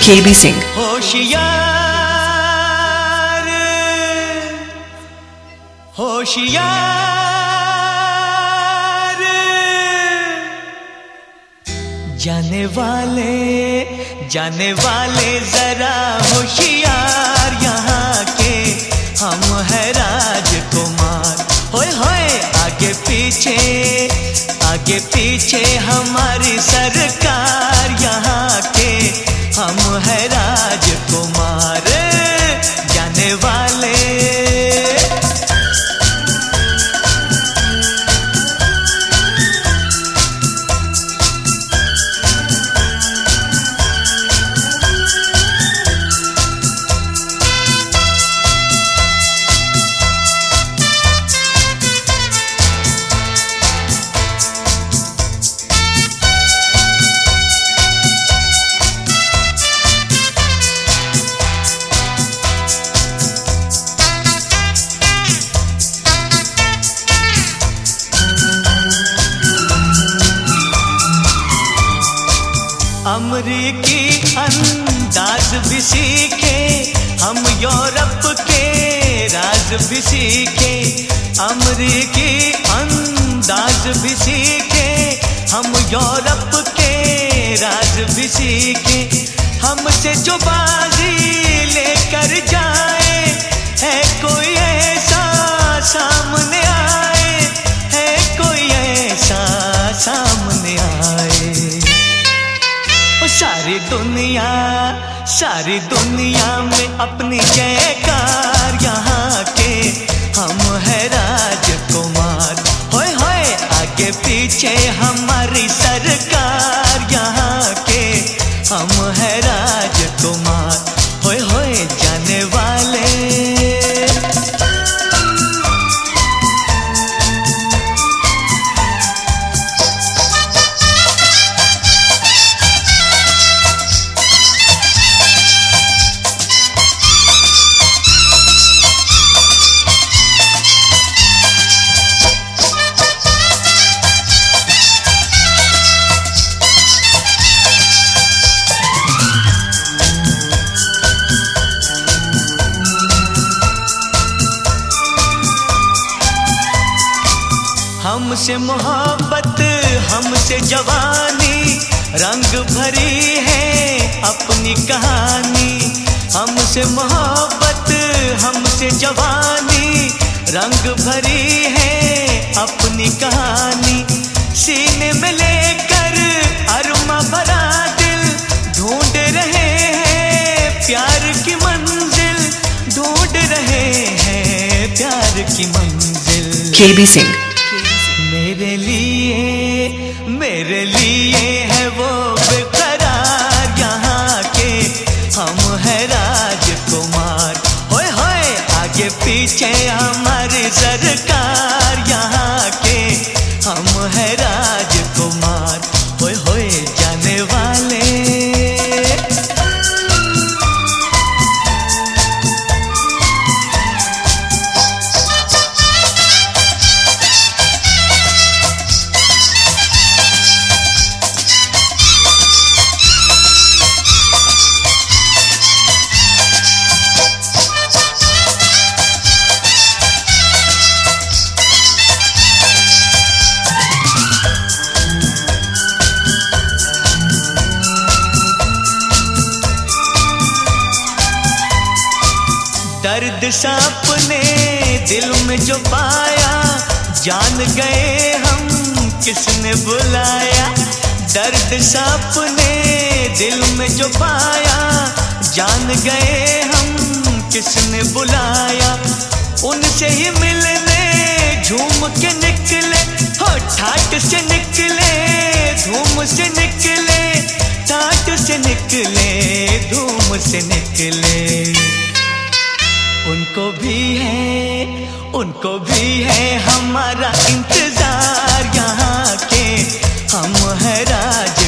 KB Singh। होशियार होशियार जाने वाले जरा होशियार यहाँ के हम है राजकुमार। होए होए आगे पीछे हमारी सरकार यहाँ के हम है राजकुमार। जाने वाले अमरीकी अंदाज भी सीखे हम, यूरोप के राज भी सीखे। अमरीकी अंदाज भी सीखे हम, यूरोप के राज भी सीखे। हमसे जो बाजी लेकर जाए है कोई ऐसा सामने आए, है कोई ऐसा सामने आए। सारी दुनिया में अपनी जयकार यहाँ के हम है राजकुमार। होए होए आगे पीछे हमारी सरकार यहाँ के हम है राजकुमार। होए होए जाने वाले हमसे मोहब्बत हमसे जवानी, रंग भरी है अपनी कहानी। हमसे मोहब्बत हमसे जवानी, रंग भरी है अपनी कहानी। सीने में लेकर अरमा भरा दिल ढूंढ रहे हैं प्यार की मंजिल, ढूंढ रहे हैं प्यार की मंजिल। KB Singh। मेरे लिए है वो बेकरार यहाँ के हम है राजकुमार। होए होए आगे पीछे हमारी सरकार यहाँ के हम है राजकुमार। होए होए जाने वाले दर्द सपने दिल में जो पाया, जान गए हम किसने बुलाया। दर्द सपने दिल में जो पाया, जान गए हम किसने बुलाया। उनसे ही मिलने झूम के निकले, हो ठाट से निकले धूम से निकले, ठाट से निकले धूम से निकले। उनको भी है हमारा इंतजार यहाँ के हम है राज